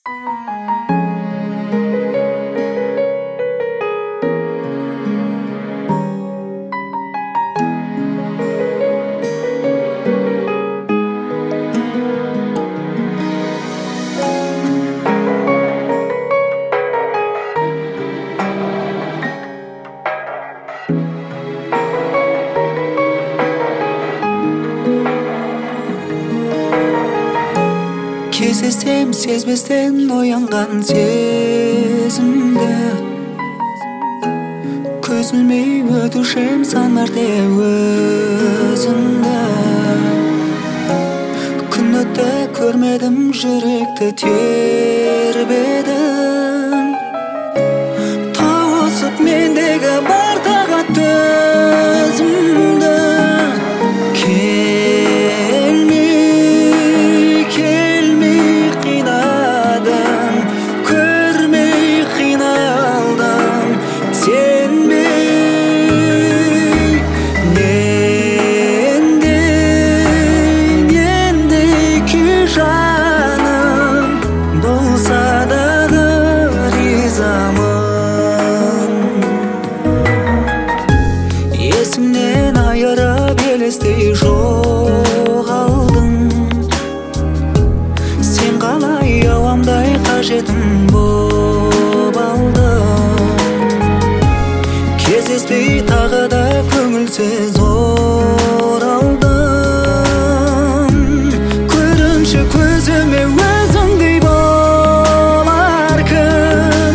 Кездесем сезбестен оянған сезімді, көз ілмей өтушем сан мәрте өзіңді. Күн өтті көрмедім, жүректі тербедің. Тауысып мендегі бар тағатты өзімді. Есімнен айырып елестей жоғалдың. Сен қалай ауамдай қажетім боп алдың. Кездеспей тағы да көңілсіз оралдым. Көрінші көзіме өзіңдей болар кім.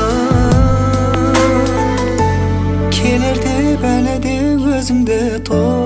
Келерде бәледе өзіңді